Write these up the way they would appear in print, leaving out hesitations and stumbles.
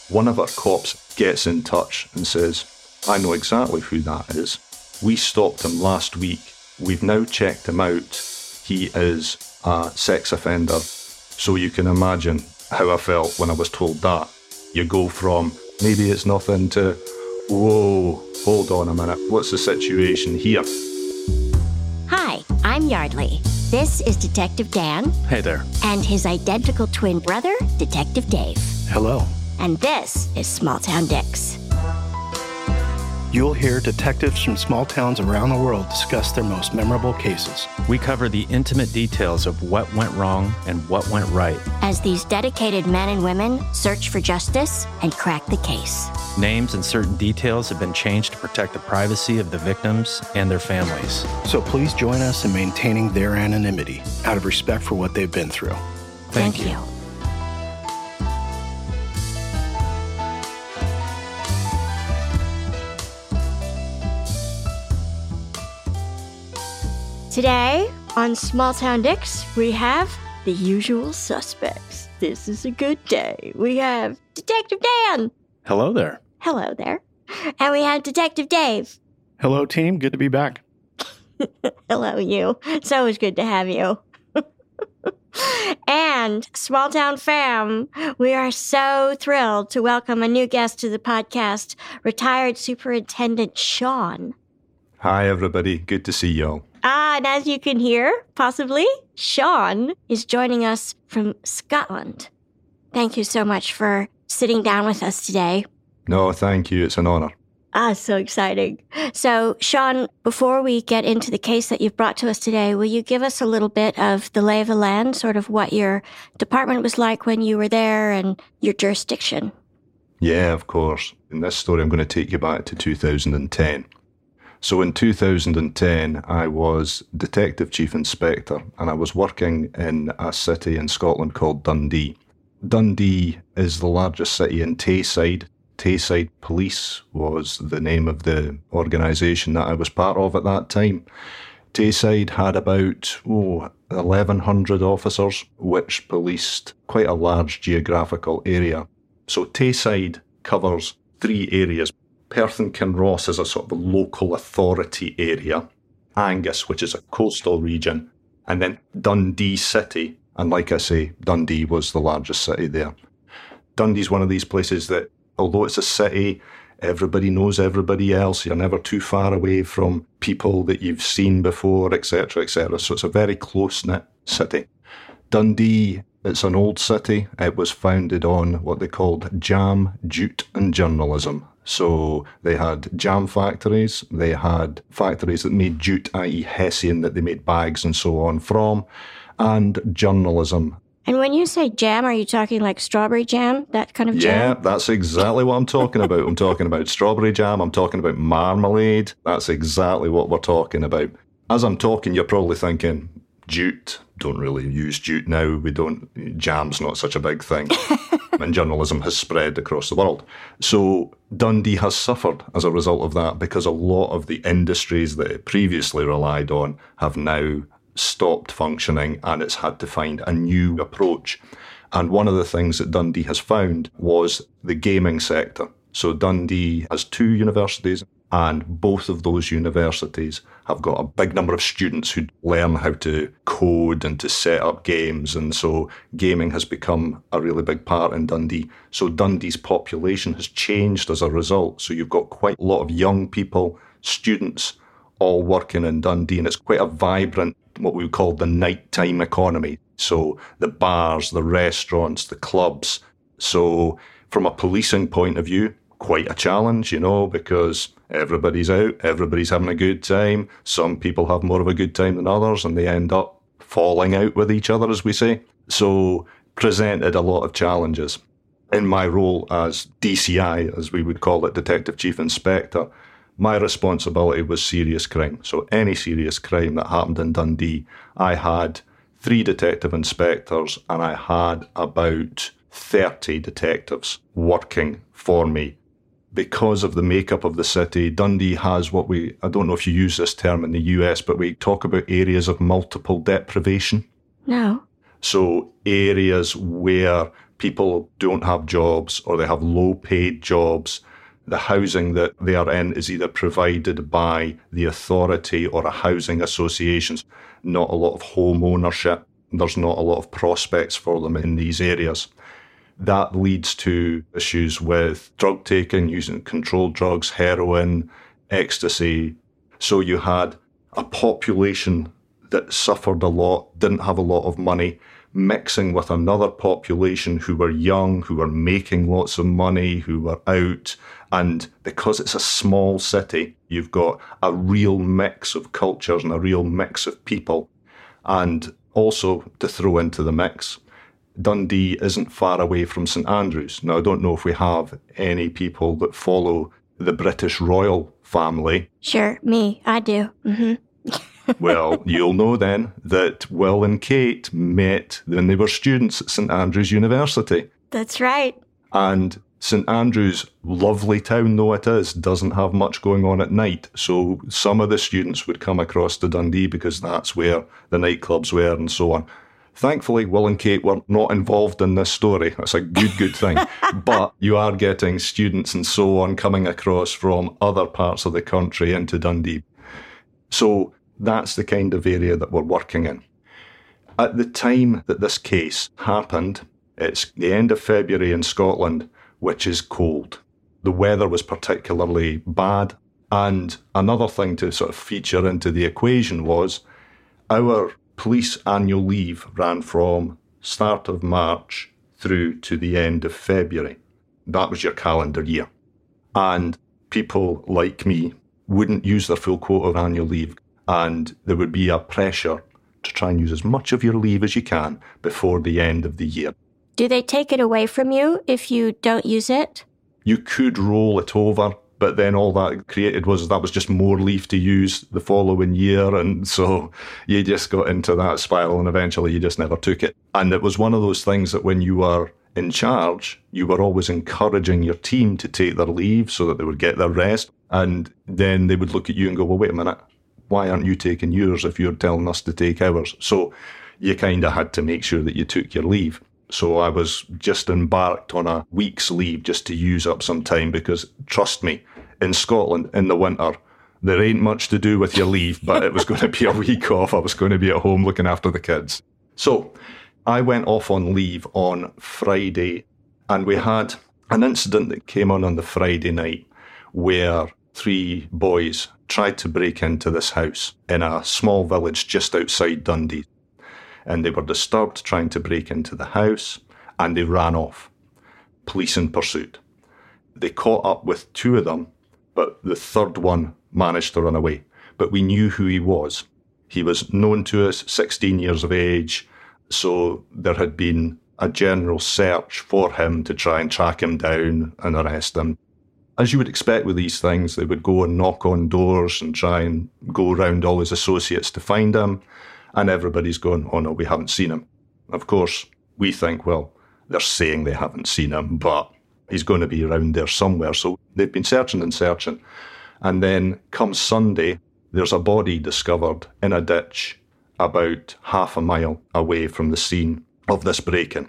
One of our cops gets in touch and says, I know exactly who that is. We stopped him last week. We've now checked him out. He is a sex offender. So you can imagine how I felt when I was told that. You go from, maybe it's nothing, to, whoa, hold on a minute. What's the situation here? Hi, I'm Yardley. This is Detective Dan. Hey there. And his identical twin brother, Detective Dave. Hello. And this is Small Town Dicks. You'll hear detectives from small towns around the world discuss their most memorable cases. We cover the intimate details of what went wrong and what went right. As these dedicated men and women search for justice and crack the case. Names and certain details have been changed to protect the privacy of the victims and their families. So please join us in maintaining their anonymity out of respect for what they've been through. Thank you. Today, on Small Town Dicks, we have the usual suspects. This is a good day. We have Detective Dan. Hello there. Hello there. And we have Detective Dave. Hello, team. Good to be back. Hello, you. It's always good to have you. And Small Town Fam, we are so thrilled to welcome a new guest to the podcast, retired Superintendent Sean. Hi, everybody. Good to see y'all. And as you can hear, possibly, Sean is joining us from Scotland. Thank you so much for sitting down with us today. No, thank you. It's an honor. So exciting. So, Sean, before we get into the case that you've brought to us today, will you give us a little bit of the lay of the land, sort of what your department was like when you were there and your jurisdiction? Yeah, of course. In this story, I'm going to take you back to 2010. So in 2010, I was Detective Chief Inspector, and I was working in a city in Scotland called Dundee. Dundee is the largest city in Tayside. Tayside Police was the name of the organisation that I was part of at that time. Tayside had about 1,100 officers, which policed quite a large geographical area. So Tayside covers 3 areas. Perth and Kinross is a sort of a local authority area, Angus, which is a coastal region, and then Dundee City. And like I say, Dundee was the largest city there. Dundee's one of these places that, although it's a city, everybody knows everybody else. You're never too far away from people that you've seen before, etc., etc. So it's a very close-knit city. Dundee, it's an old city. It was founded on what they called jam, jute and journalism. So they had jam factories, they had factories that made jute, i.e. hessian, that they made bags and so on from, and journalism. And when you say jam, are you talking like strawberry jam, that kind of jam? Yeah, that's exactly what I'm talking about. I'm talking about strawberry jam, I'm talking about marmalade. That's exactly what we're talking about. As I'm talking, you're probably thinking, jute, don't really use jute now. Jam's not such a big thing. And journalism has spread across the world. So Dundee has suffered as a result of that because a lot of the industries that it previously relied on have now stopped functioning, and it's had to find a new approach. And one of the things that Dundee has found was the gaming sector. So Dundee has 2 universities, and both of those universities have got a big number of students who learn how to code and to set up games. And so gaming has become a really big part in Dundee. So Dundee's population has changed as a result. So you've got quite a lot of young people, students, all working in Dundee. And it's quite a vibrant, what we would call the nighttime economy. So the bars, the restaurants, the clubs. So from a policing point of view, quite a challenge, because everybody's out, everybody's having a good time. Some people have more of a good time than others, and they end up falling out with each other, as we say. So presented a lot of challenges. In my role as DCI, as we would call it, Detective Chief Inspector, my responsibility was serious crime. So any serious crime that happened in Dundee, I had 3 detective inspectors, and I had about 30 detectives working for me. Because of the makeup of the city, Dundee has I don't know if you use this term in the US, but we talk about areas of multiple deprivation. No. So areas where people don't have jobs or they have low-paid jobs. The housing that they are in is either provided by the authority or a housing association. Not a lot of home ownership. There's not a lot of prospects for them in these areas. That leads to issues with drug taking, using controlled drugs, heroin, ecstasy. So you had a population that suffered a lot, didn't have a lot of money, mixing with another population who were young, who were making lots of money, who were out. And because it's a small city, you've got a real mix of cultures and a real mix of people. And also, to throw into the mix, Dundee isn't far away from St Andrews. Now, I don't know if we have any people that follow the British royal family. Sure, me. I do. Mm-hmm. Well, you'll know then that Will and Kate met when they were students at St Andrews University. That's right. And St Andrews, lovely town though it is, doesn't have much going on at night. So some of the students would come across to Dundee because that's where the nightclubs were and so on. Thankfully, Will and Kate were not involved in this story. That's a good thing. But you are getting students and so on coming across from other parts of the country into Dundee. So that's the kind of area that we're working in. At the time that this case happened, it's the end of February in Scotland, which is cold. The weather was particularly bad. And another thing to sort of feature into the equation was our police annual leave ran from start of March through to the end of February. That was your calendar year. And people like me wouldn't use their full quota of annual leave. And there would be a pressure to try and use as much of your leave as you can before the end of the year. Do they take it away from you if you don't use it? You could roll it over, but then all that created was just more leave to use the following year. And so you just got into that spiral and eventually you just never took it. And it was one of those things that when you were in charge, you were always encouraging your team to take their leave so that they would get their rest. And then they would look at you and go, well, wait a minute, why aren't you taking yours if you're telling us to take ours? So you kind of had to make sure that you took your leave. So I was just embarked on a week's leave just to use up some time because, trust me, in Scotland, in the winter, there ain't much to do with your leave, but it was going to be a week off. I was going to be at home looking after the kids. So I went off on leave on Friday, and we had an incident that came on the Friday night where 3 boys tried to break into this house in a small village just outside Dundee. And they were disturbed trying to break into the house, and they ran off. Police in pursuit. They caught up with 2 of them, but the 3rd one managed to run away. But we knew who he was. He was known to us, 16 years of age, so there had been a general search for him to try and track him down and arrest him. As you would expect with these things, they would go and knock on doors and try and go around all his associates to find him. And everybody's going, oh no, we haven't seen him. Of course, we think, well, they're saying they haven't seen him, but he's going to be around there somewhere. So they've been searching and searching. And then come Sunday, there's a body discovered in a ditch about half a mile away from the scene of this break-in.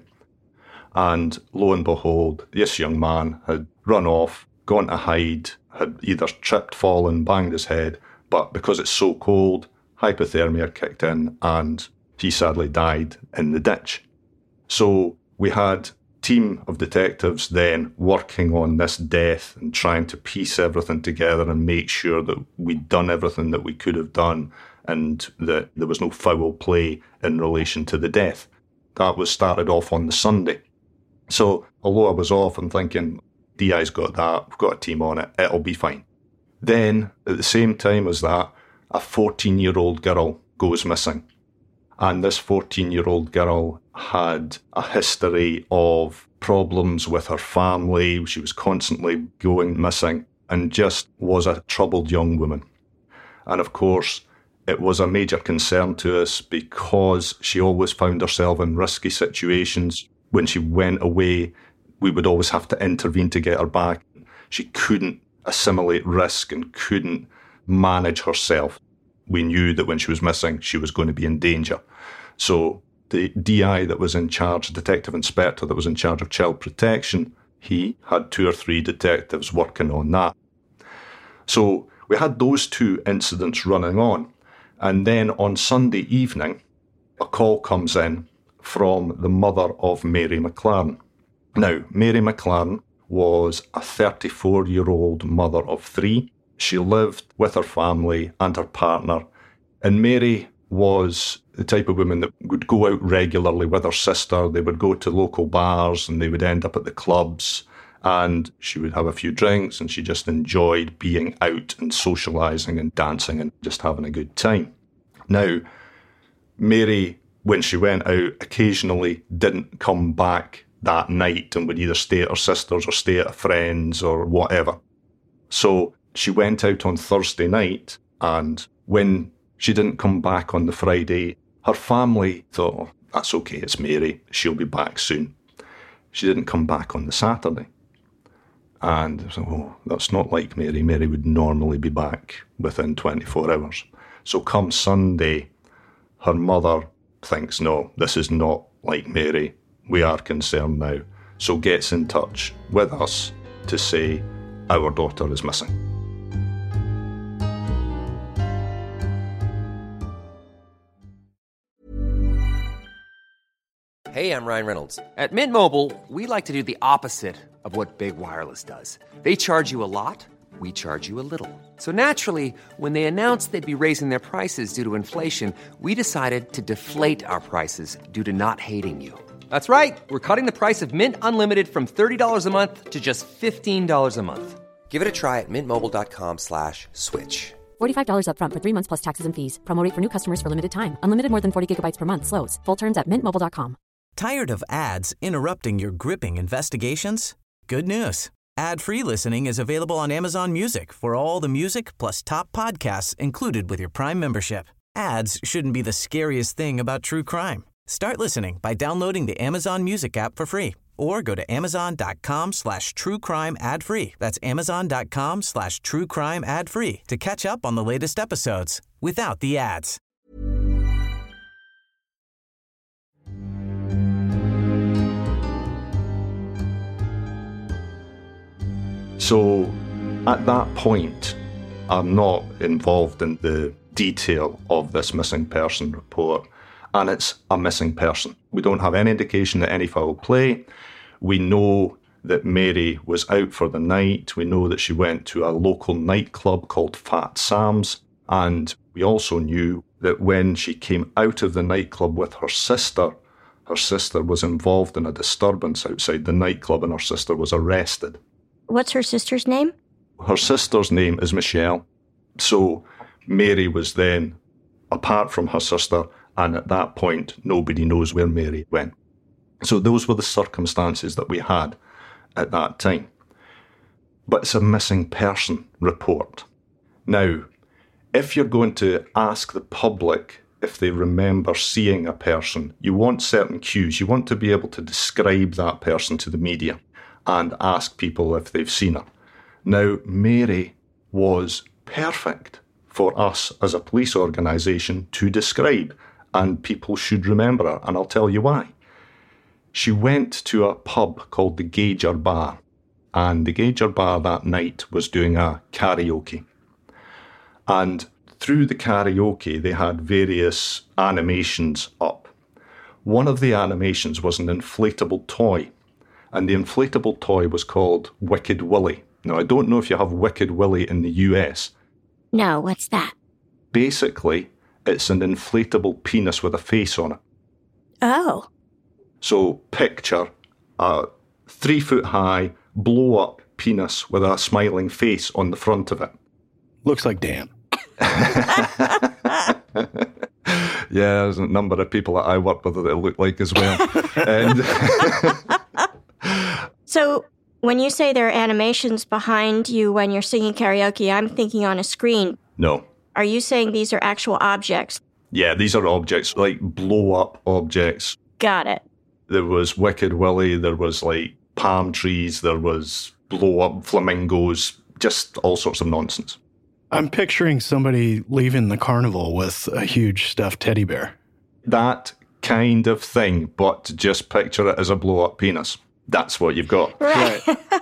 And lo and behold, this young man had run off, gone to hide, had either tripped, fallen, banged his head, but because it's so cold, hypothermia kicked in and he sadly died in the ditch. So we had a team of detectives then working on this death and trying to piece everything together and make sure that we'd done everything that we could have done and that there was no foul play in relation to the death. That was started off on the Sunday. So although I was off and thinking, DI's got that, we've got a team on it, it'll be fine. Then at the same time as that, a 14-year-old girl goes missing. And this 14-year-old girl had a history of problems with her family. She was constantly going missing and just was a troubled young woman. And of course, it was a major concern to us because she always found herself in risky situations. When she went away, we would always have to intervene to get her back. She couldn't assimilate risk and couldn't manage herself. We knew that when she was missing, she was going to be in danger. So the DI that was in charge, detective inspector that was in charge of child protection, he had 2 or 3 detectives working on that. So we had those 2 incidents running on. And then on Sunday evening, a call comes in from the mother of Mary McLaren. Now, Mary McLaren was a 34-year-old mother of 3. She lived with her family and her partner. And Mary was the type of woman that would go out regularly with her sister. They would go to local bars and they would end up at the clubs. And she would have a few drinks and she just enjoyed being out and socialising and dancing and just having a good time. Now, Mary, when she went out, occasionally didn't come back that night and would either stay at her sister's or stay at a friend's or whatever. So she went out on Thursday night, and when she didn't come back on the Friday, her family thought, oh, that's okay, it's Mary, she'll be back soon. She didn't come back on the Saturday. And so, oh, that's not like Mary. Mary would normally be back within 24 hours. So come Sunday, her mother thinks, no, this is not like Mary. We are concerned now. So gets in touch with us to say our daughter is missing. Hey, I'm Ryan Reynolds. At Mint Mobile, we like to do the opposite of what Big Wireless does. They charge you a lot, we charge you a little. So naturally, when they announced they'd be raising their prices due to inflation, we decided to deflate our prices due to not hating you. That's right. We're cutting the price of Mint Unlimited from $30 a month to just $15 a month. Give it a try at mintmobile.com/switch. $45 up front for 3 months plus taxes and fees. Promo rate for new customers for limited time. Unlimited more than 40 gigabytes per month slows. Full terms at mintmobile.com. Tired of ads interrupting your gripping investigations? Good news. Ad-free listening is available on Amazon Music for all the music plus top podcasts included with your Prime membership. Ads shouldn't be the scariest thing about true crime. Start listening by downloading the Amazon Music app for free or go to amazon.com/truecrime ad-free. That's amazon.com/truecrime ad-free to catch up on the latest episodes without the ads. So at that point, I'm not involved in the detail of this missing person report, and it's a missing person. We don't have any indication that any foul play. We know that Mary was out for the night. We know that she went to a local nightclub called Fat Sam's, and we also knew that when she came out of the nightclub with her sister was involved in a disturbance outside the nightclub and her sister was arrested. What's her sister's name? Her sister's name is Michelle. So Mary was then apart from her sister, and at that point, nobody knows where Mary went. So those were the circumstances that we had at that time. But it's a missing person report. Now, if you're going to ask the public if they remember seeing a person, you want certain cues. You want to be able to describe that person to the media and ask people if they've seen her. Now, Mary was perfect for us as a police organisation to describe, and people should remember her, and I'll tell you why. She went to a pub called the Gauger Bar, and the Gauger Bar that night was doing a karaoke. And through the karaoke, they had various animations up. One of the animations was an inflatable toy, and the inflatable toy was called Wicked Willie. Now, I don't know if you have Wicked Willie in the US. No, what's that? Basically, it's an inflatable penis with a face on it. Oh. So picture a 3-foot-high, blow-up penis with a smiling face on the front of it. Looks like Dan. Yeah, there's a number of people that I work with that it look like as well. And So when you say there are animations behind you when you're singing karaoke, I'm thinking on a screen. No. Are you saying these are actual objects? Yeah, these are objects, like blow-up objects. Got it. There was Wicked Willie, there was like palm trees, there was blow-up flamingos, just all sorts of nonsense. I'm picturing somebody leaving the carnival with a huge stuffed teddy bear. That kind of thing, but just picture it as a blow-up penis. That's what you've got. Right.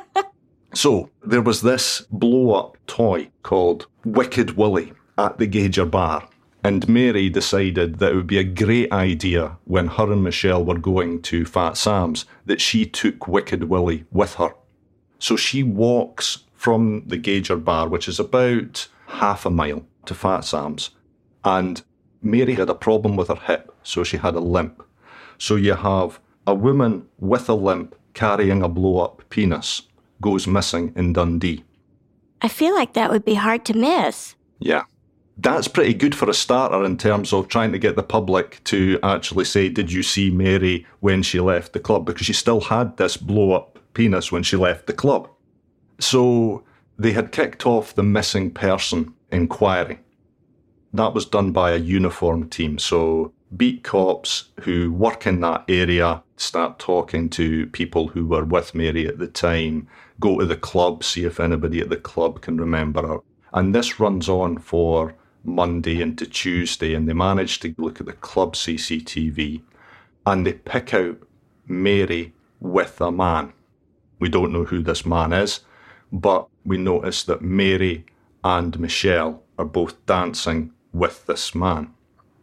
So there was this blow-up toy called Wicked Willie at the Gauger bar. And Mary decided that it would be a great idea when her and Michelle were going to Fat Sam's that she took Wicked Willie with her. So she walks from the Gauger bar, which is about half a mile, to Fat Sam's. And Mary had a problem with her hip, so she had a limp. So you have a woman with a limp carrying a blow-up penis goes missing in Dundee. I feel like that would be hard to miss. Yeah. That's pretty good for a starter in terms of trying to get the public to actually say, did you see Mary when she left the club? Because she still had this blow-up penis when she left the club. So they had kicked off the missing person inquiry. That was done by a uniformed team. So beat cops who work in that area start talking to people who were with Mary at the time, go to the club, see if anybody at the club can remember her. And this runs on for Monday into Tuesday, and they manage to look at the club CCTV and they pick out Mary with a man. We don't know who this man is, but we notice that Mary and Michelle are both dancing with this man.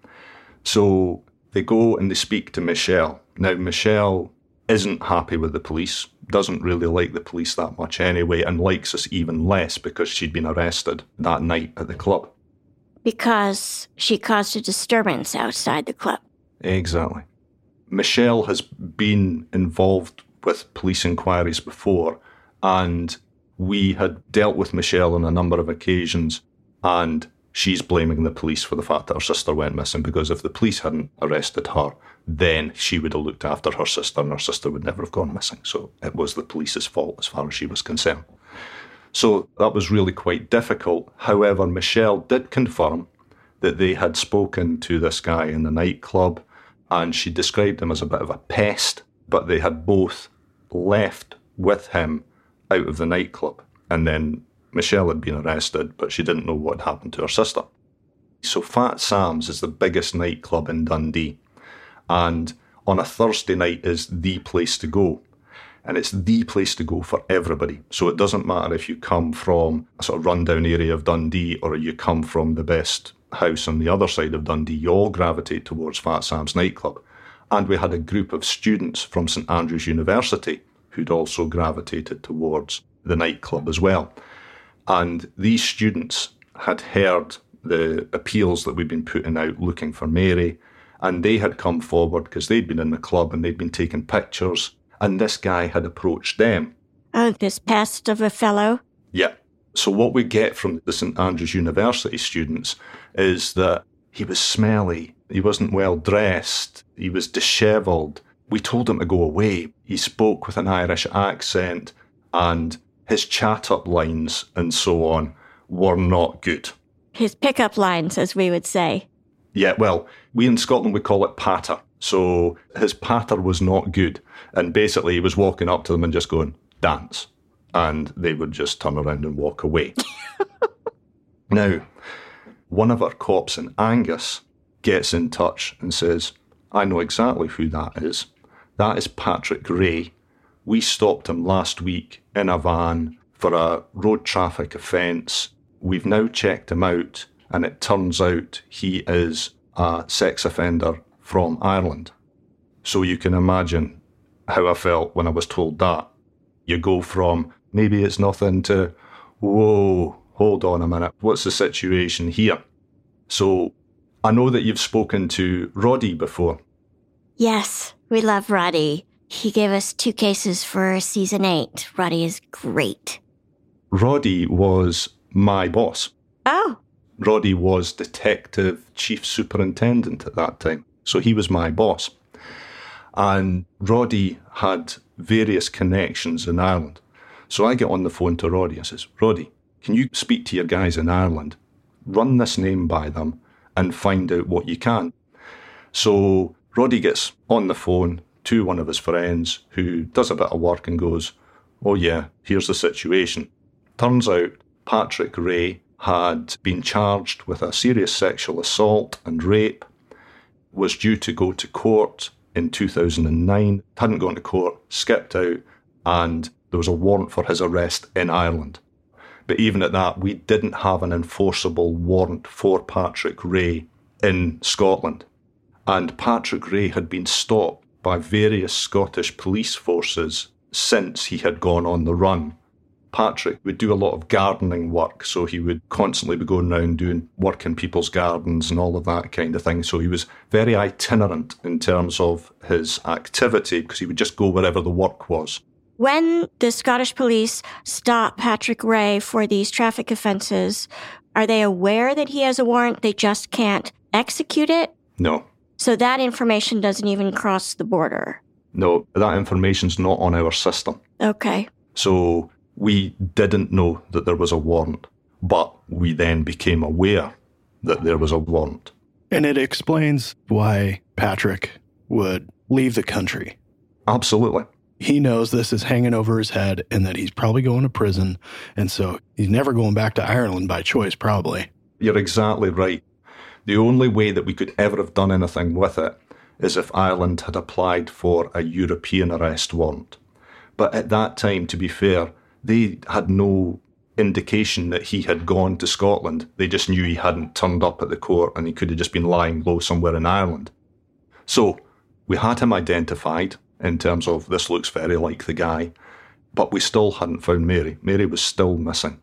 So they go and they speak to Michelle. Now, Michelle isn't happy with the police, doesn't really like the police that much anyway, and likes us even less because she'd been arrested that night at the club. Because she caused a disturbance outside the club. Exactly. Michelle has been involved with police inquiries before, and we had dealt with Michelle on a number of occasions, and she's blaming the police for the fact that her sister went missing, because if the police hadn't arrested her, then she would have looked after her sister and her sister would never have gone missing. So it was the police's fault as far as she was concerned. So that was really quite difficult. However, Michelle did confirm that they had spoken to this guy in the nightclub, and she described him as a bit of a pest, but they had both left with him out of the nightclub. And then Michelle had been arrested, but she didn't know what had happened to her sister. So Fat Sam's is the biggest nightclub in Dundee, and on a Thursday night is the place to go. And it's the place to go for everybody. So it doesn't matter if you come from a sort of rundown area of Dundee or you come from the best house on the other side of Dundee, you all gravitate towards Fat Sam's nightclub. And we had a group of students from St Andrews University who'd also gravitated towards the nightclub as well. And these students had heard the appeals that we'd been putting out looking for Mary, and they had come forward because they'd been in the club and they'd been taking pictures. And this guy had approached them. Oh, this pest of a fellow? Yeah. So what we get from the St Andrews University students is that he was smelly, he wasn't well dressed, he was dishevelled. We told him to go away. He spoke with an Irish accent, and his chat-up lines and so on were not good. His pick-up lines, as we would say. Yeah, well, we in Scotland would call it patter. So his patter was not good. And basically he was walking up to them and just going, dance. And they would just turn around and walk away. Now, one of our cops in Angus gets in touch and says, I know exactly who that is. That is Patrick Ray. We stopped him last week in a van for a road traffic offence. We've now checked him out, and it turns out he is a sex offender from Ireland. So you can imagine how I felt when I was told that. You go from, maybe it's nothing, to, whoa, hold on a minute, what's the situation here? So I know that you've spoken to Roddy before. Yes, we love Roddy. He gave us 2 cases for season 8. Roddy is great. Roddy was my boss. Oh. Roddy was detective chief superintendent at that time. So he was my boss. And Roddy had various connections in Ireland. So I get on the phone to Roddy and says, Roddy, can you speak to your guys in Ireland, run this name by them and find out what you can? So Roddy gets on the phone to one of his friends who does a bit of work and goes, oh yeah, here's the situation. Turns out Patrick Ray had been charged with a serious sexual assault and rape. was due to go to court in 2009, hadn't gone to court, skipped out, and there was a warrant for his arrest in Ireland. But even at that, we didn't have an enforceable warrant for Patrick Ray in Scotland. And Patrick Ray had been stopped by various Scottish police forces since he had gone on the run. Patrick would do a lot of gardening work, so he would constantly be going around doing work in people's gardens and all of that kind of thing. So he was very itinerant in terms of his activity, because he would just go wherever the work was. When the Scottish police stop Patrick Ray for these traffic offences, are they aware that he has a warrant? They just can't execute it? No. So that information doesn't even cross the border? No, that information's not on our system. Okay. So we didn't know that there was a warrant, but we then became aware that there was a warrant. And it explains why Patrick would leave the country. Absolutely. He knows this is hanging over his head and that he's probably going to prison. And so he's never going back to Ireland by choice, probably. You're exactly right. The only way that we could ever have done anything with it is if Ireland had applied for a European arrest warrant. But at that time, to be fair, they had no indication that he had gone to Scotland. They just knew he hadn't turned up at the court and he could have just been lying low somewhere in Ireland. So we had him identified in terms of this looks very like the guy, but we still hadn't found Mary. Mary was still missing.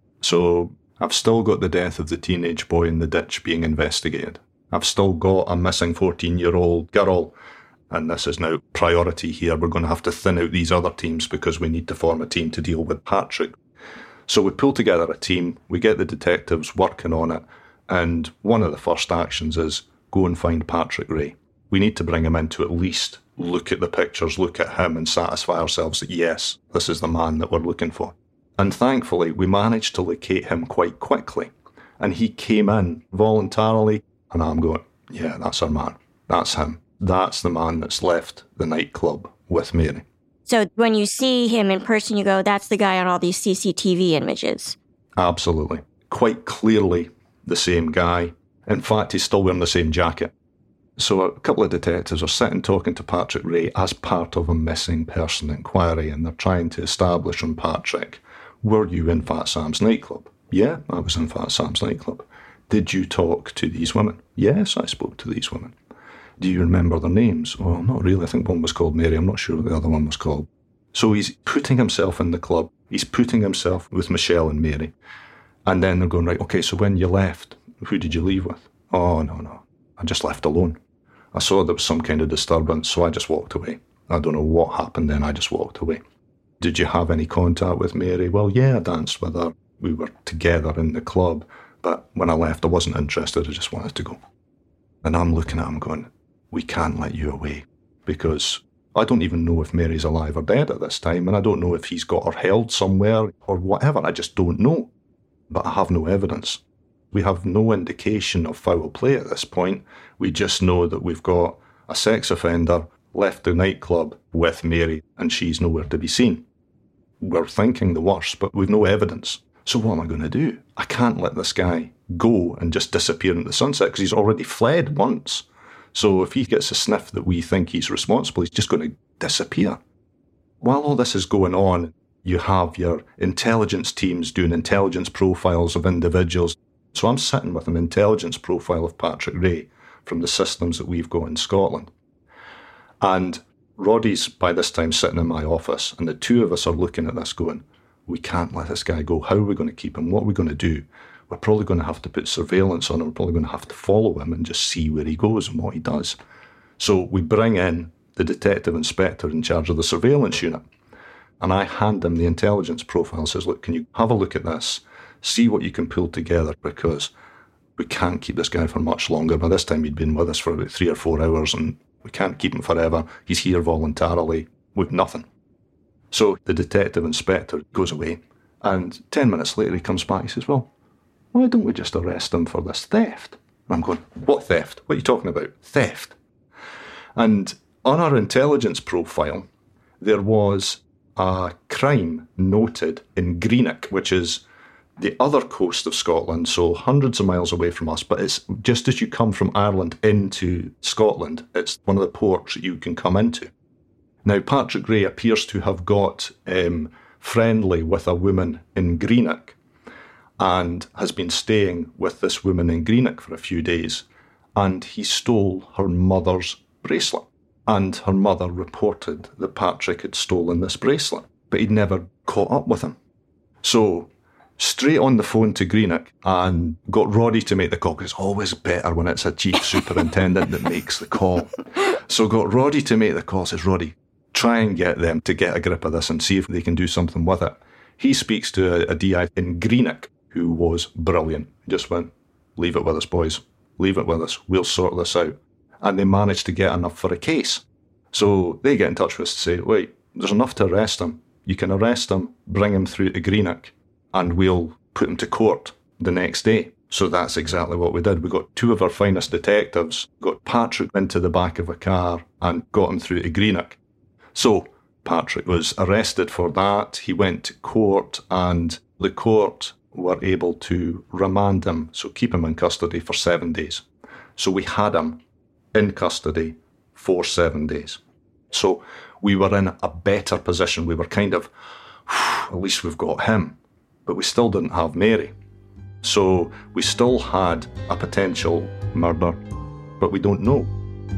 So I've still got the death of the teenage boy in the ditch being investigated. I've still got a missing 14-year-old girl, and this is now priority here. We're going to have to thin out these other teams because we need to form a team to deal with Patrick. So we pull together a team, we get the detectives working on it, and one of the first actions is go and find Patrick Ray. We need to bring him in to at least look at the pictures, look at him and satisfy ourselves that yes, this is the man that we're looking for. And thankfully, we managed to locate him quite quickly. And he came in voluntarily, and I'm going, yeah, that's our man. That's him. That's the man that's left the nightclub with Mary. So when you see him in person, you go, that's the guy on all these CCTV images. Absolutely. Quite clearly the same guy. In fact, he's still wearing the same jacket. So a couple of detectives are sitting talking to Patrick Ray as part of a missing person inquiry, and they're trying to establish on Patrick, were you in Fat Sam's nightclub? Yeah, I was in Fat Sam's nightclub. Did you talk to these women? Yes, I spoke to these women. Do you remember their names? Well, not really. I think one was called Mary. I'm not sure what the other one was called. So he's putting himself in the club. He's putting himself with Michelle and Mary. And then they're going, right, okay, so when you left, who did you leave with? Oh, no. I just left alone. I saw there was some kind of disturbance, so I just walked away. I don't know what happened then, I just walked away. Did you have any contact with Mary? Well, yeah, I danced with her. We were together in the club, but when I left, I wasn't interested, I just wanted to go. And I'm looking at him going, we can't let you away, because I don't even know if Mary's alive or dead at this time, and I don't know if he's got her held somewhere or whatever, I just don't know. But I have no evidence. We have no indication of foul play at this point. We just know that we've got a sex offender left the nightclub with Mary and she's nowhere to be seen. We're thinking the worst, but we've no evidence. So what am I going to do? I can't let this guy go and just disappear into the sunset because he's already fled once. So if he gets a sniff that we think he's responsible, he's just going to disappear. While all this is going on, you have your intelligence teams doing intelligence profiles of individuals. So I'm sitting with an intelligence profile of Patrick Ray from the systems that we've got in Scotland. And Roddy's by this time sitting in my office, and the two of us are looking at this going, we can't let this guy go. How are we going to keep him? What are we going to do? We're probably going to have to put surveillance on him. We're probably going to have to follow him and just see where he goes and what he does. So we bring in the detective inspector in charge of the surveillance unit. And I hand him the intelligence profile and says, look, can you have a look at this? See what you can pull together, because we can't keep this guy for much longer. By this time, he'd been with us for about 3 or 4 hours, and we can't keep him forever. He's here voluntarily with nothing. So the detective inspector goes away, and 10 minutes later, he comes back. He says, well, why don't we just arrest him for this theft? And I'm going, what theft? What are you talking about? Theft. And on our intelligence profile, there was a crime noted in Greenock, which is the other coast of Scotland, so hundreds of miles away from us, but it's just as you come from Ireland into Scotland, it's one of the ports that you can come into. Now, Patrick Ray appears to have got friendly with a woman in Greenock and has been staying with this woman in Greenock for a few days, and he stole her mother's bracelet. And her mother reported that Patrick had stolen this bracelet, but he'd never caught up with him. So, straight on the phone to Greenock and got Roddy to make the call, because it's always better when it's a chief superintendent that makes the call. So got Roddy to make the call, says, Roddy, try and get them to get a grip of this and see if they can do something with it. He speaks to a DI in Greenock who was brilliant. He just went, leave it with us, boys. Leave it with us. We'll sort this out. And they managed to get enough for a case. So they get in touch with us to say, wait, there's enough to arrest him. You can arrest him, bring him through to Greenock, and we'll put him to court the next day. So that's exactly what we did. We got two of our finest detectives, got Patrick into the back of a car and got him through to Greenock. So Patrick was arrested for that. He went to court and the court were able to remand him, so keep him in custody for 7 days. So we had him in custody for 7 days. So we were in a better position. We were kind of, at least we've got him. But we still didn't have Mary. So we still had a potential murder, but we don't know.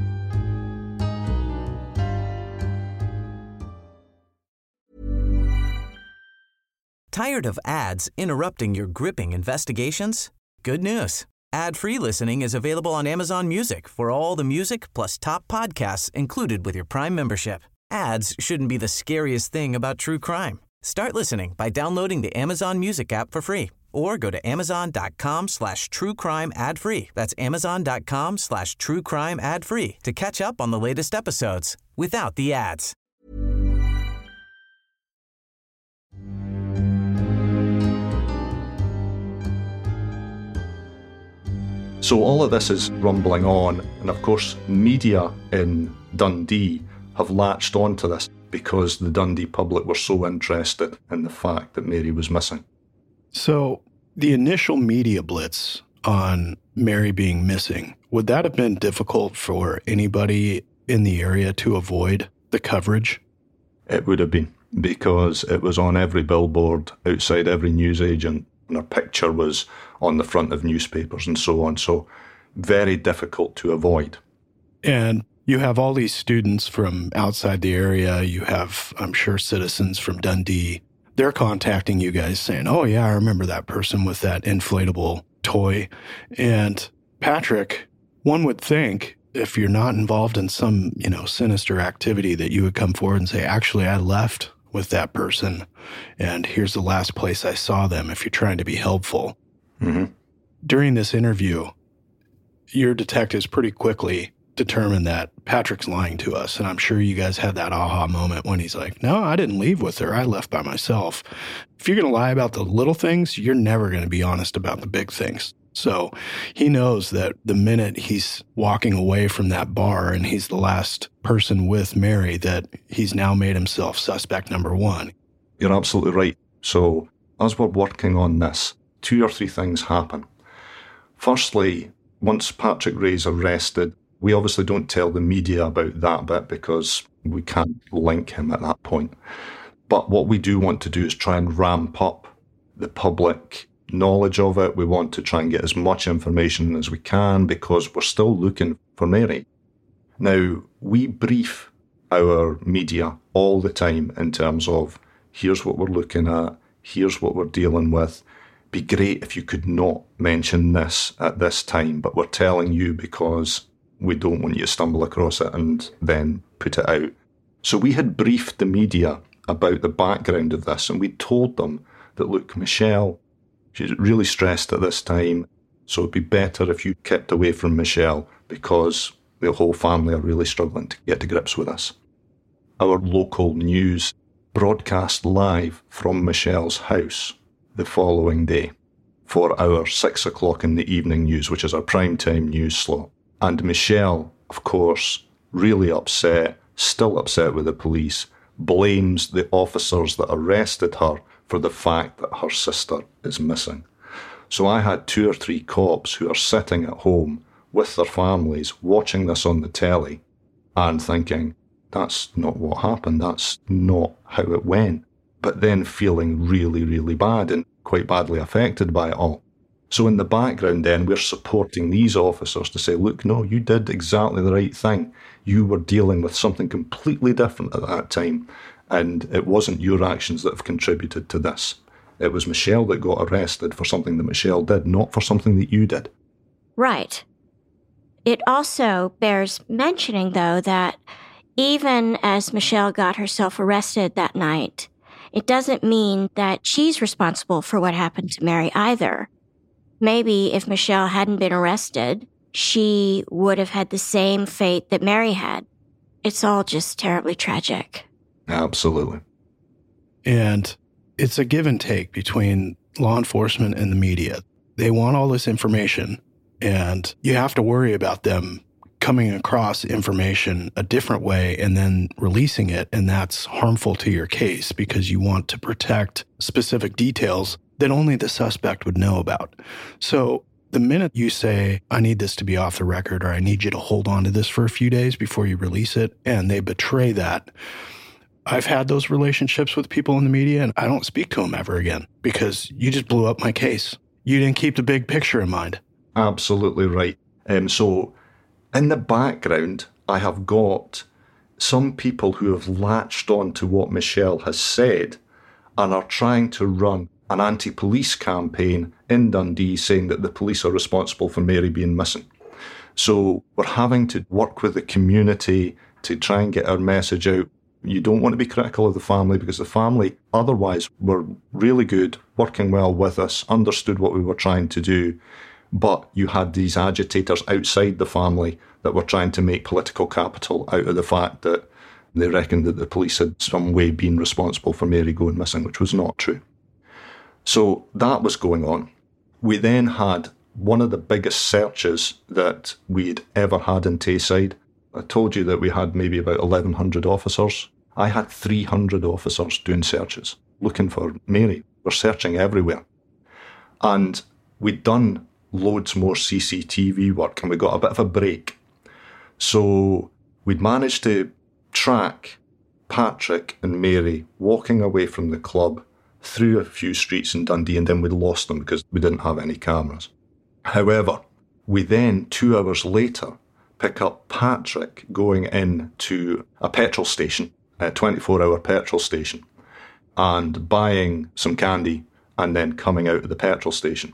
Tired of ads interrupting your gripping investigations? Good news. Ad-free listening is available on Amazon Music for all the music plus top podcasts included with your Prime membership. Ads shouldn't be the scariest thing about true crime. Start listening by downloading the Amazon Music app for free or go to amazon.com/truecrime ad-free. That's amazon.com/truecrime ad-free to catch up on the latest episodes without the ads. So all of this is rumbling on, and of course media in Dundee have latched onto this because the Dundee public were so interested in the fact that Mary was missing. So the initial media blitz on Mary being missing, would that have been difficult for anybody in the area to avoid the coverage? It would have been, because it was on every billboard, outside every newsagent, and her picture was on the front of newspapers and so on. So very difficult to avoid. And you have all these students from outside the area. You have, I'm sure, citizens from Dundee. They're contacting you guys saying, oh, yeah, I remember that person with that inflatable toy. And Patrick, one would think if you're not involved in some, sinister activity that you would come forward and say, actually, I left with that person, and here's the last place I saw them, if you're trying to be helpful. Mm-hmm. During this interview, your detectives pretty quickly determined that Patrick's lying to us, and I'm sure you guys had that aha moment when he's like, no, I didn't leave with her. I left by myself. If you're going to lie about the little things, you're never going to be honest about the big things. So he knows that the minute he's walking away from that bar and he's the last person with Mary, that he's now made himself suspect number one. You're absolutely right. So as we're working on this, 2 or 3 things happen. Firstly, once Patrick Ray's arrested, we obviously don't tell the media about that bit because we can't link him at that point. But what we do want to do is try and ramp up the public knowledge of it. We want to try and get as much information as we can because we're still looking for Mary. Now, we brief our media all the time in terms of, here's what we're looking at, here's what we're dealing with. Be great if you could not mention this at this time, but we're telling you because we don't want you to stumble across it and then put it out. So we had briefed the media about the background of this, and we told them that, look, Michelle, she's really stressed at this time, so it'd be better if you kept away from Michelle because the whole family are really struggling to get to grips with this. Our local news broadcast live from Michelle's house the following day for our 6 o'clock in the evening news, which is our primetime news slot. And Michelle, of course, really upset, still upset with the police, blames the officers that arrested her for the fact that her sister is missing. So I had 2 or 3 cops who are sitting at home with their families watching this on the telly and thinking, that's not what happened, that's not how it went, but then feeling really, really bad and quite badly affected by it all. So in the background then, we're supporting these officers to say, look, no, you did exactly the right thing. You were dealing with something completely different at that time, and it wasn't your actions that have contributed to this. It was Michelle that got arrested for something that Michelle did, not for something that you did. Right. It also bears mentioning, though, that even as Michelle got herself arrested that night, it doesn't mean that she's responsible for what happened to Mary either. Maybe if Michelle hadn't been arrested, she would have had the same fate that Mary had. It's all just terribly tragic. Absolutely. And it's a give and take between law enforcement and the media. They want all this information, and you have to worry about them coming across information a different way and then releasing it, and that's harmful to your case because you want to protect specific details that only the suspect would know about. So the minute you say, I need this to be off the record, or I need you to hold on to this for a few days before you release it, and they betray that, I've had those relationships with people in the media, and I don't speak to them ever again because you just blew up my case. You didn't keep the big picture in mind. Absolutely right. So in the background, I have got some people who have latched on to what Michelle has said and are trying to run an anti-police campaign in Dundee saying that the police are responsible for Mary being missing. So we're having to work with the community to try and get our message out. You don't want to be critical of the family because the family otherwise were really good, working well with us, understood what we were trying to do. But you had these agitators outside the family that were trying to make political capital out of the fact that they reckoned that the police had some way been responsible for Mary going missing, which was not true. So that was going on. We then had one of the biggest searches that we'd ever had in Tayside. I told you that we had maybe about 1,100 officers. I had 300 officers doing searches, looking for Mary. We're searching everywhere. And we'd done loads more CCTV work and we got a bit of a break. So we'd managed to track Patrick and Mary walking away from the club through a few streets in Dundee, and then we'd lost them because we didn't have any cameras. However, we then, 2 hours later, pick up Patrick going into a petrol station, a 24-hour petrol station, and buying some candy and then coming out of the petrol station.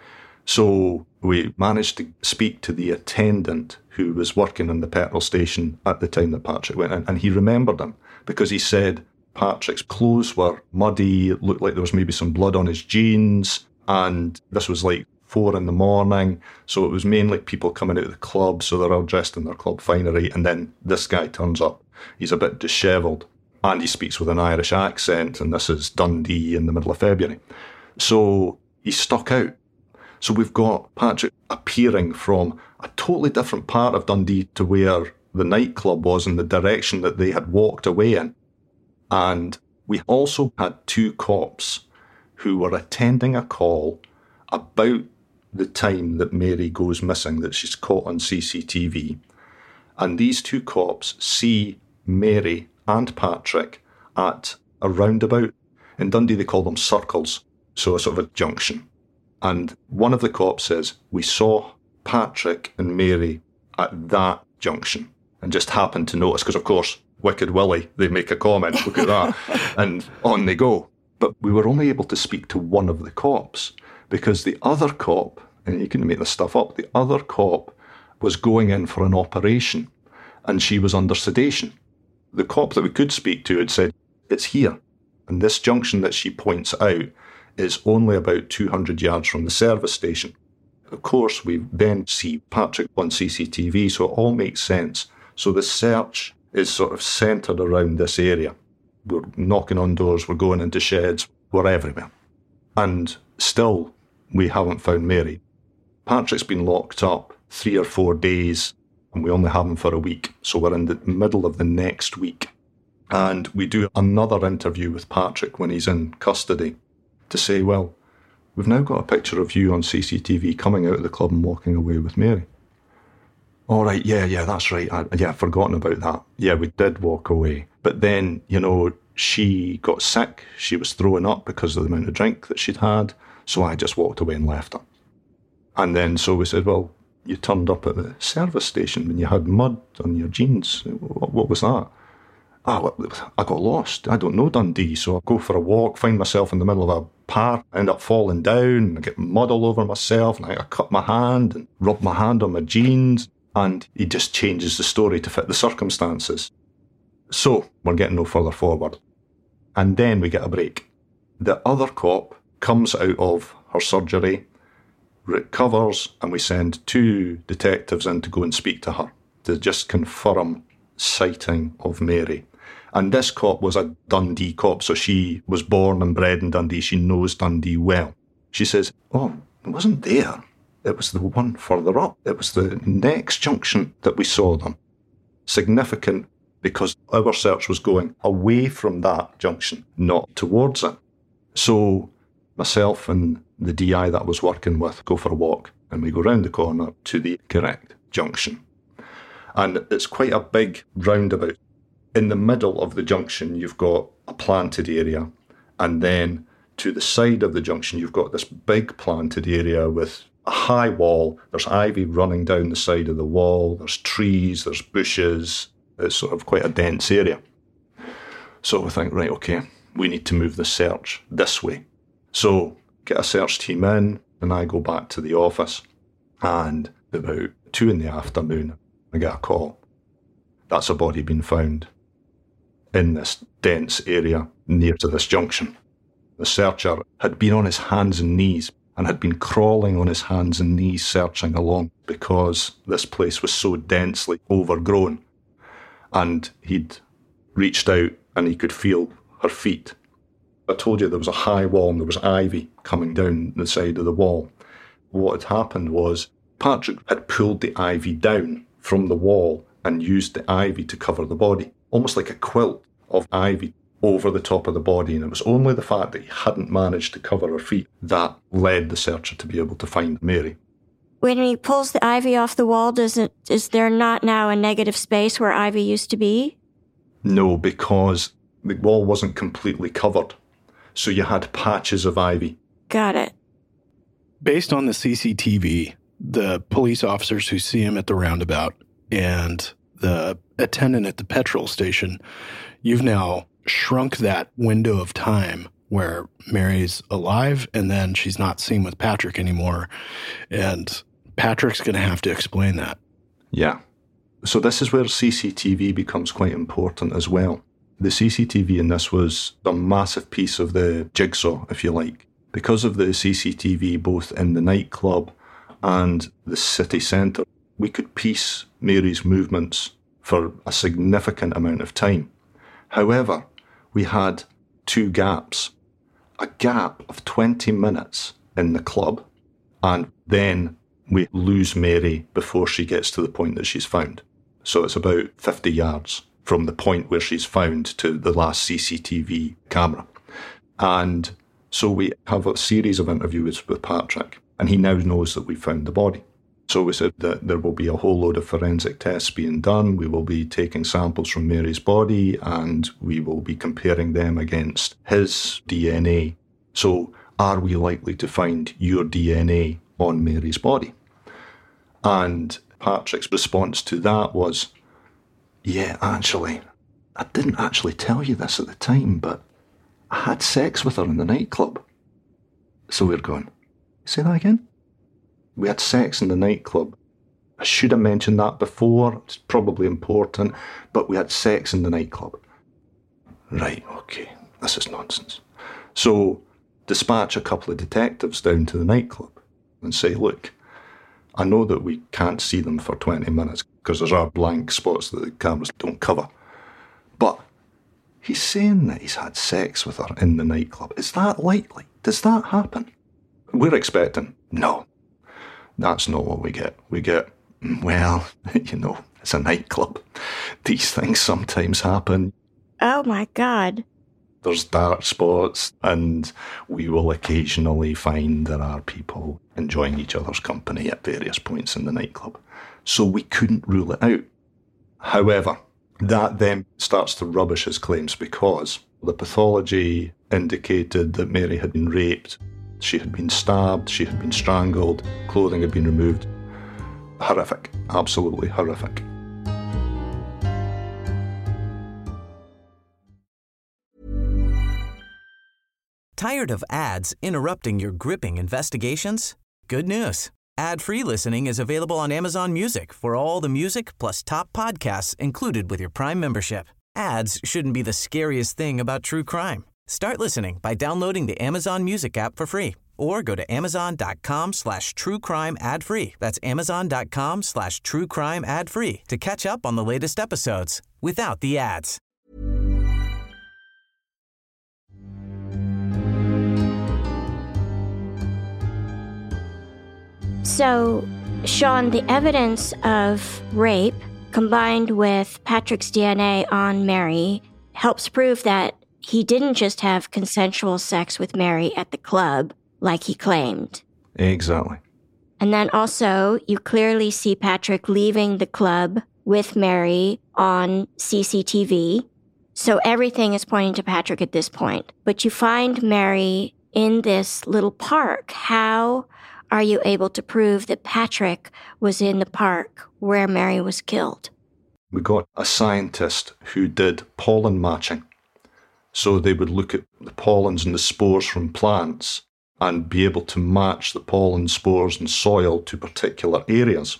So we managed to speak to the attendant who was working in the petrol station at the time that Patrick went in, and he remembered him because he said Patrick's clothes were muddy, it looked like there was maybe some blood on his jeans, and this was like 4 a.m, so it was mainly people coming out of the club, so they're all dressed in their club finery, and then this guy turns up. He's a bit dishevelled, and he speaks with an Irish accent, and this is Dundee in the middle of February. So he stuck out. So we've got Patrick appearing from a totally different part of Dundee to where the nightclub was in the direction that they had walked away in. And we also had 2 cops who were attending a call about the time that Mary goes missing, that she's caught on CCTV. And these 2 cops see Mary and Patrick at a roundabout. In Dundee, they call them circles, so a sort of a junction. And one of the cops says, we saw Patrick and Mary at that junction, and just happened to notice, because of course, Wicked Willie, they make a comment, look at that, and on they go. But we were only able to speak to one of the cops, because the other cop, and you can make this stuff up, the other cop was going in for an operation, and she was under sedation. The cop that we could speak to had said, it's here. And this junction that she points out is only about 200 yards from the service station. Of course, we then see Patrick on CCTV, so it all makes sense. So the search is sort of centred around this area. We're knocking on doors, we're going into sheds, we're everywhere. And still, we haven't found Mary. Patrick's been locked up 3 or 4 days, and we only have him for a week. So we're in the middle of the next week. And we do another interview with Patrick when he's in custody. to say, well, we've now got a picture of you on CCTV coming out of the club and walking away with Mary. All right, yeah, that's right. I've forgotten about that. Yeah, we did walk away. But then, she got sick. She was throwing up because of the amount of drink that she'd had. So I just walked away and left her. And then so we said, well, you turned up at the service station when you had mud on your jeans. What was that? I got lost. I don't know Dundee. So I go for a walk, find myself in the middle of a park, end up falling down, and I get mud all over myself, and I cut my hand and rub my hand on my jeans. And he just changes the story to fit the circumstances. So we're getting no further forward. And then we get a break. The other cop comes out of her surgery, recovers, and we send 2 detectives in to go and speak to her to just confirm sighting of Mary. And this cop was a Dundee cop, so she was born and bred in Dundee. She knows Dundee well. She says, oh, it wasn't there. It was the one further up. It was the next junction that we saw them. Significant because our search was going away from that junction, not towards it. So myself and the DI that I was working with go for a walk, and we go round the corner to the correct junction. And it's quite a big roundabout. In the middle of the junction, you've got a planted area, and then to the side of the junction, you've got this big planted area with a high wall. There's ivy running down the side of the wall. There's trees, there's bushes. It's sort of quite a dense area. So we think, right, okay, we need to move the search this way. So get a search team in, and I go back to the office. And about 2 PM, I get a call. That's a body being found in this dense area near to this junction. The searcher had been on his hands and knees and had been crawling on his hands and knees searching along because this place was so densely overgrown. And he'd reached out and he could feel her feet. I told you there was a high wall and there was ivy coming down the side of the wall. What had happened was Patrick had pulled the ivy down from the wall and used the ivy to cover the body, almost like a quilt of ivy over the top of the body. And it was only the fact that he hadn't managed to cover her feet that led the searcher to be able to find Mary. When he pulls the ivy off the wall, is there not now a negative space where ivy used to be? No, because the wall wasn't completely covered. So you had patches of ivy. Got it. Based on the CCTV, the police officers who see him at the roundabout and the attendant at the petrol station, you've now shrunk that window of time where Mary's alive and then she's not seen with Patrick anymore. And Patrick's going to have to explain that. Yeah. So this is where CCTV becomes quite important as well. The CCTV in this was a massive piece of the jigsaw, if you like. Because of the CCTV both in the nightclub and the city centre, we could piece Mary's movements for a significant amount of time. However, we had 2 gaps. A gap of 20 minutes in the club, and then we lose Mary before she gets to the point that she's found. So it's about 50 yards from the point where she's found to the last CCTV camera. And so we have a series of interviews with Patrick, and he now knows that we found the body. So we said that there will be a whole load of forensic tests being done. We will be taking samples from Mary's body and we will be comparing them against his DNA. So are we likely to find your DNA on Mary's body? And Patrick's response to that was, yeah, actually, I didn't actually tell you this at the time, but I had sex with her in the nightclub. So we're going, say that again? We had sex in the nightclub. I should have mentioned that before. It's probably important, but we had sex in the nightclub. Right, okay, this is nonsense. So dispatch a couple of detectives down to the nightclub and say, look, I know that we can't see them for 20 minutes because there are blank spots that the cameras don't cover. But he's saying that he's had sex with her in the nightclub. Is that likely? Does that happen? We're expecting, no. That's not what we get. We get, well, it's a nightclub. These things sometimes happen. Oh, my God. There's dark spots, and we will occasionally find there are people enjoying each other's company at various points in the nightclub. So we couldn't rule it out. However, that then starts to rubbish his claims because the pathology indicated that Mary had been raped. She had been stabbed, she had been strangled, clothing had been removed. Horrific, absolutely horrific. Tired of ads interrupting your gripping investigations? Good news. Ad-free listening is available on Amazon Music for all the music plus top podcasts included with your Prime membership. Ads shouldn't be the scariest thing about true crime. Start listening by downloading the Amazon Music app for free or go to amazon.com/truecrime ad-free. That's amazon.com/truecrime ad-free to catch up on the latest episodes without the ads. So, Sean, the evidence of rape combined with Patrick's DNA on Mary helps prove that he didn't just have consensual sex with Mary at the club like he claimed. Exactly. And then also, you clearly see Patrick leaving the club with Mary on CCTV. So everything is pointing to Patrick at this point. But you find Mary in this little park. How are you able to prove that Patrick was in the park where Mary was killed? We got a scientist who did pollen matching. So they would look at the pollens and the spores from plants and be able to match the pollen, spores and soil to particular areas.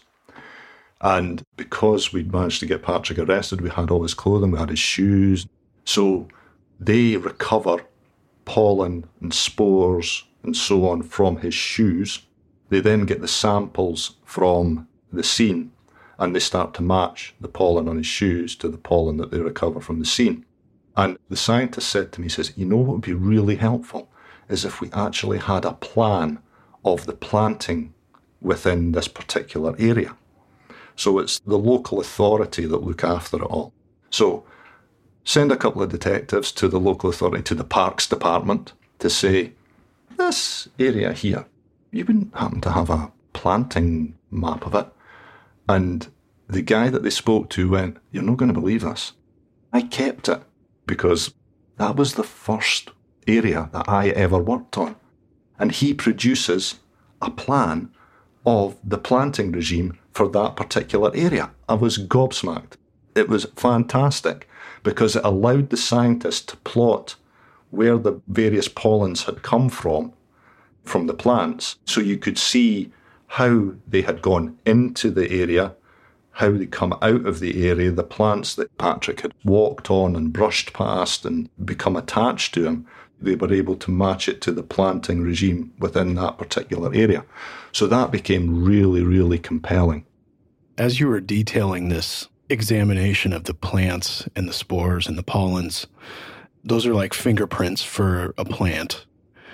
And because we'd managed to get Patrick arrested, we had all his clothing, we had his shoes. So they recover pollen and spores and so on from his shoes. They then get the samples from the scene and they start to match the pollen on his shoes to the pollen that they recover from the scene. And the scientist said to me, he says, you know what would be really helpful is if we actually had a plan of the planting within this particular area. So it's the local authority that look after it all. So send a couple of detectives to the local authority, to the parks department, to say, this area here, you wouldn't happen to have a planting map of it? And the guy that they spoke to went, you're not going to believe this. I kept it because that was the first area that I ever worked on. And he produces a plan of the planting regime for that particular area. I was gobsmacked. It was fantastic because it allowed the scientists to plot where the various pollens had come from the plants, so you could see how they had gone into the area, how they come out of the area, the plants that Patrick had walked on and brushed past and become attached to him. They were able to match it to the planting regime within that particular area. So that became really, really compelling. As you were detailing this examination of the plants and the spores and the pollens, those are like fingerprints for a plant.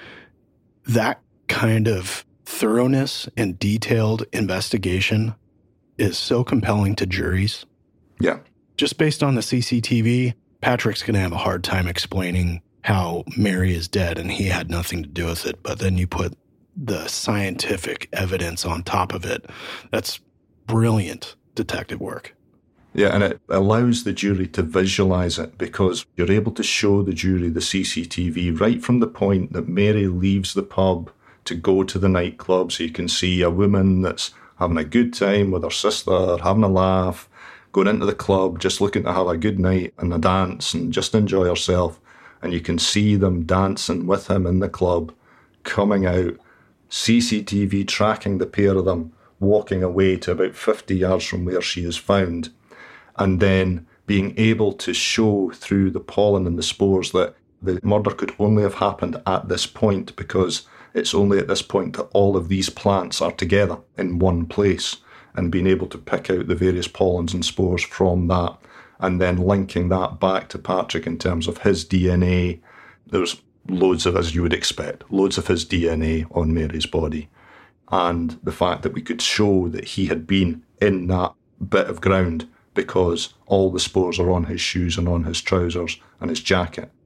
That kind of thoroughness and detailed investigation is so compelling to juries. Yeah. Just based on the CCTV, Patrick's going to have a hard time explaining how Mary is dead and he had nothing to do with it. But then you put the scientific evidence on top of it. That's brilliant detective work. Yeah, and it allows the jury to visualize it because you're able to show the jury the CCTV right from the point that Mary leaves the pub to go to the nightclub. So you can see a woman that's having a good time with her sister, having a laugh, going into the club, just looking to have a good night and a dance and just enjoy herself. And you can see them dancing with him in the club, coming out, CCTV tracking the pair of them, walking away to about 50 yards from where she is found. And then being able to show through the pollen and the spores that the murder could only have happened at this point because it's only at this point that all of these plants are together in one place, and being able to pick out the various pollens and spores from that and then linking that back to Patrick in terms of his DNA. There's loads of, as you would expect, loads of his DNA on Mary's body. And the fact that we could show that he had been in that bit of ground because all the spores are on his shoes and on his trousers and his jacket.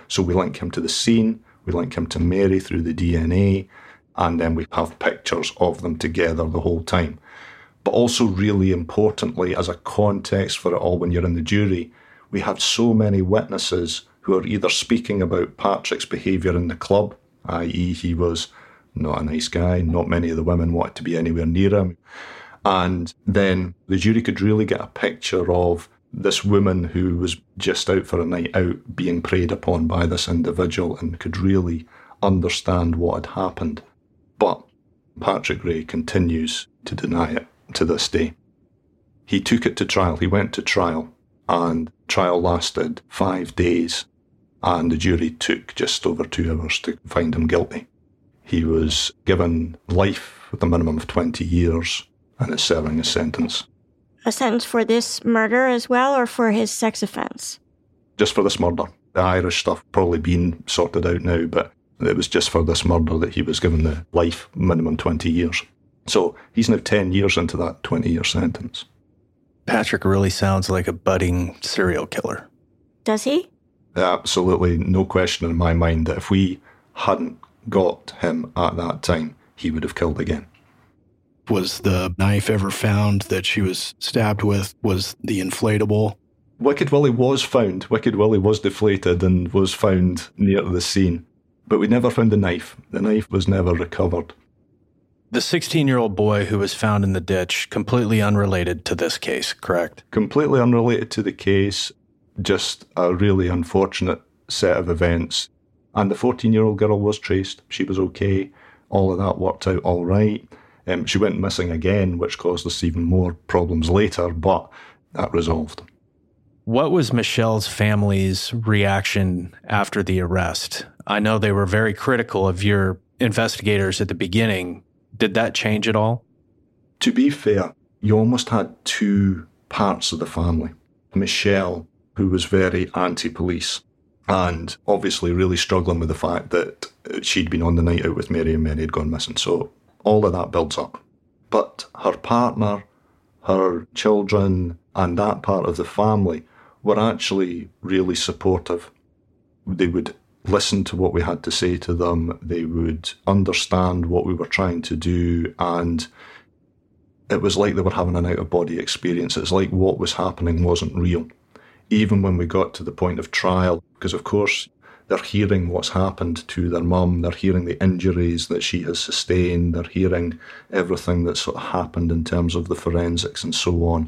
So we link him to the scene, we link him to Mary through the DNA, and then we have pictures of them together the whole time. But also really importantly, as a context for it all when you're in the jury, we had so many witnesses who are either speaking about Patrick's behaviour in the club, i.e. he was not a nice guy, not many of the women wanted to be anywhere near him. And then the jury could really get a picture of this woman who was just out for a night out being preyed upon by this individual and could really understand what had happened. But Patrick Ray continues to deny it to this day. He took it to trial. He went to trial, and trial lasted 5 days, and the jury took just over 2 hours to find him guilty. He was given life with a minimum of 20 years and is serving a sentence. A sentence for this murder as well, or for his sex offence? Just for this murder. The Irish stuff probably been sorted out now, but it was just for this murder that he was given the life, minimum 20 years. So he's now 10 years into that 20-year sentence. Patrick really sounds like a budding serial killer. Does he? Absolutely no question in my mind that if we hadn't got him at that time, he would have killed again. Was the knife ever found that she was stabbed with? Was the inflatable? Wicked Willie was found. Wicked Willie was deflated and was found near the scene. But we never found the knife. The knife was never recovered. The 16-year-old boy who was found in the ditch, completely unrelated to this case, correct? Completely unrelated to the case, just a really unfortunate set of events. And the 14-year-old girl was traced. She was okay. All of that worked out all right. She went missing again, which caused us even more problems later, but that resolved. What was Michelle's family's reaction after the arrest? I know they were very critical of your investigators at the beginning. Did that change at all? To be fair, you almost had 2 parts of the family. Michelle, who was very anti-police and obviously really struggling with the fact that she'd been on the night out with Mary and Mary had gone missing. So all of that builds up. But her partner, her children, and that part of the family were actually really supportive. They would listen to what we had to say to them. They would understand what we were trying to do. And it was like they were having an out-of-body experience. It's like what was happening wasn't real. Even when we got to the point of trial, because of course they're hearing what's happened to their mum, they're hearing the injuries that she has sustained, they're hearing everything that's sort of happened in terms of the forensics and so on.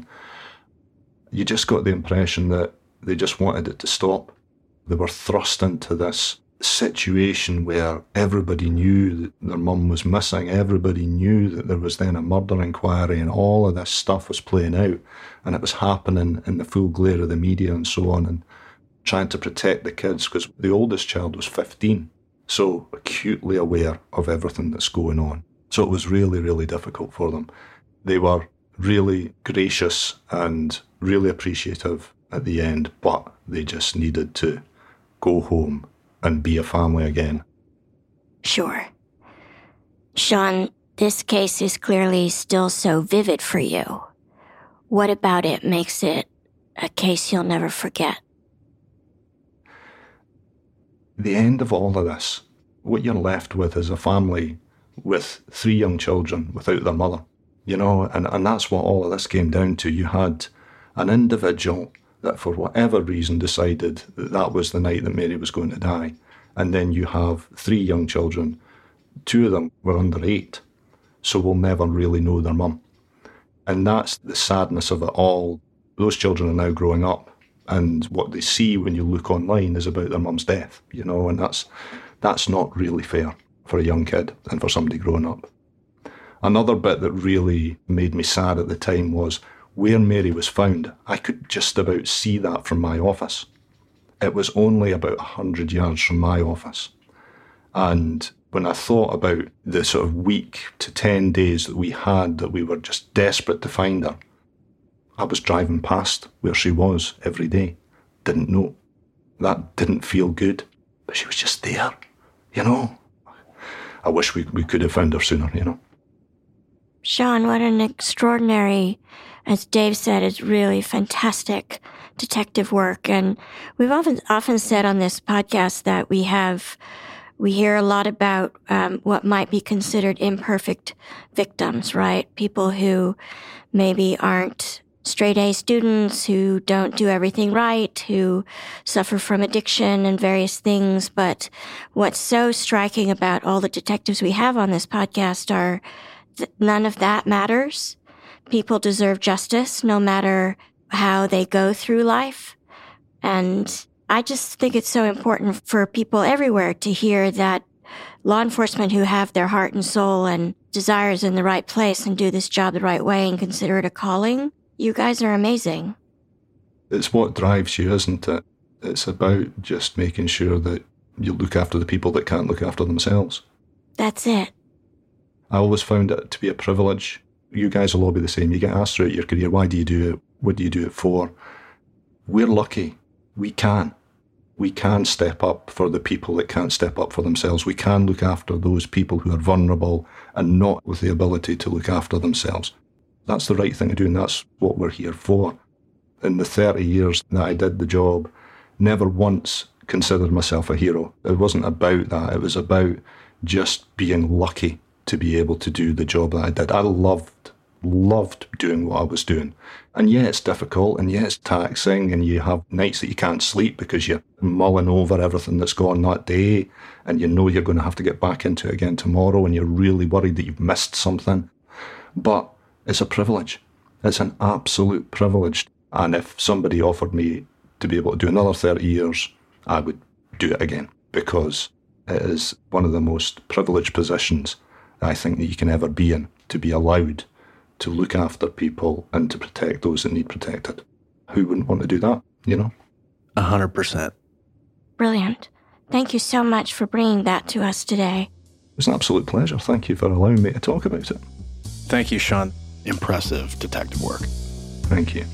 You just got the impression that they just wanted it to stop. They were thrust into this situation where everybody knew that their mum was missing, everybody knew that there was then a murder inquiry and all of this stuff was playing out and it was happening in the full glare of the media and so on, and trying to protect the kids because the oldest child was 15, so acutely aware of everything that's going on. So it was really, really difficult for them. They were really gracious and really appreciative at the end, but they just needed to go home and be a family again. Sure. Sean, this case is clearly still so vivid for you. What about it makes it a case you'll never forget? The end of all of this, what you're left with is a family with 3 young children without their mother, you know, and that's what all of this came down to. You had an individual that for whatever reason decided that that was the night that Mary was going to die. And then you have 3 young children. 2 of them were under 8, so we'll never really know their mum. And that's the sadness of it all. Those children are now growing up, and what they see when you look online is about their mum's death, you know, and that's not really fair for a young kid and for somebody growing up. Another bit that really made me sad at the time was where Mary was found. I could just about see that from my office. It was only about 100 yards from my office. And when I thought about the sort of week to 10 days that we had, that we were just desperate to find her, I was driving past where she was every day. Didn't know. That didn't feel good. But she was just there, you know. I wish we could have found her sooner, you know. Sean, what an extraordinary as Dave said, is really fantastic detective work. And we've often said on this podcast that we hear a lot about what might be considered imperfect victims, right? People who maybe aren't straight-A students, who don't do everything right, who suffer from addiction and various things. But what's so striking about all the detectives we have on this podcast are that none of that matters. People deserve justice no matter how they go through life. And I just think it's so important for people everywhere to hear that law enforcement who have their heart and soul and desires in the right place and do this job the right way and consider it a calling, you guys are amazing. It's what drives you, isn't it? It's about just making sure that you look after the people that can't look after themselves. That's it. I always found it to be a privilege. You guys will all be the same. You get asked throughout your career, why do you do it? What do you do it for? We're lucky. We can step up for the people that can't step up for themselves. We can look after those people who are vulnerable and not with the ability to look after themselves. That's the right thing to do, and that's what we're here for. In the 30 years that I did the job, never once considered myself a hero. It wasn't about that. It was about just being lucky to be able to do the job that I did. I loved doing what I was doing. And yeah, it's difficult, and yeah, it's taxing, and you have nights that you can't sleep because you're mulling over everything that's gone that day, and you know you're going to have to get back into it again tomorrow, and you're really worried that you've missed something. But it's a privilege. It's an absolute privilege. And if somebody offered me to be able to do another 30 years, I would do it again, because it is one of the most privileged positions I think that you can ever be in, to be allowed to look after people and to protect those that need protected. Who wouldn't want to do that, you know? 100%. Brilliant. Thank you so much for bringing that to us today. It was an absolute pleasure. Thank you for allowing me to talk about it. Thank you, Sean. Impressive detective work. Thank you.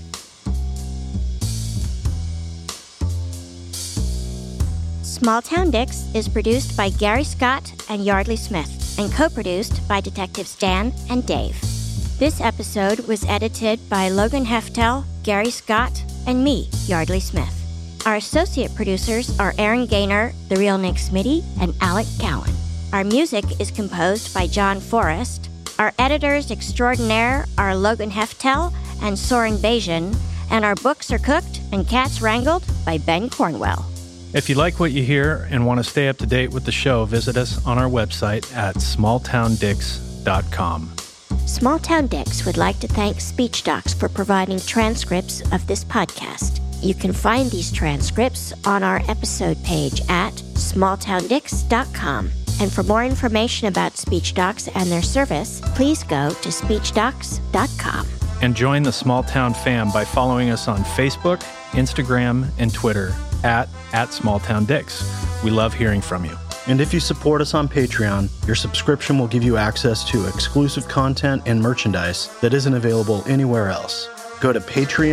Small Town Dicks is produced by Gary Scott and Yardley Smith and co-produced by Detectives Dan and Dave. This episode was edited by Logan Heftel, Gary Scott, and me, Yardley Smith. Our associate producers are Aaron Gaynor, The Real Nick Smitty, and Alec Cowan. Our music is composed by John Forrest. Our editors extraordinaire are Logan Heftel and Soren Bajan, and our books are cooked and cats wrangled by Ben Cornwell. If you like what you hear and want to stay up to date with the show, visit us on our website at smalltowndicks.com. Small Town Dicks would like to thank SpeechDocs for providing transcripts of this podcast. You can find these transcripts on our episode page at smalltowndicks.com. And for more information about SpeechDocs and their service, please go to speechdocs.com. And join the Small Town fam by following us on Facebook, Instagram, and Twitter at SmallTownDicks. We love hearing from you. And if you support us on Patreon, your subscription will give you access to exclusive content and merchandise that isn't available anywhere else. Go to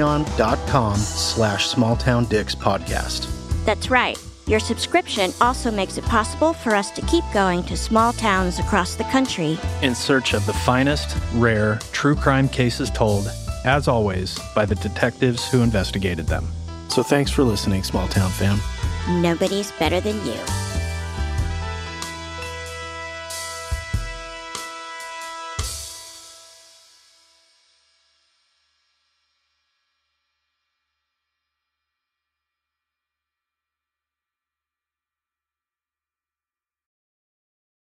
patreon.com/smalltowndickspodcast. That's right. Your subscription also makes it possible for us to keep going to small towns across the country in search of the finest, rare, true crime cases told, as always, by the detectives who investigated them. So thanks for listening, Small Town fam. Nobody's better than you.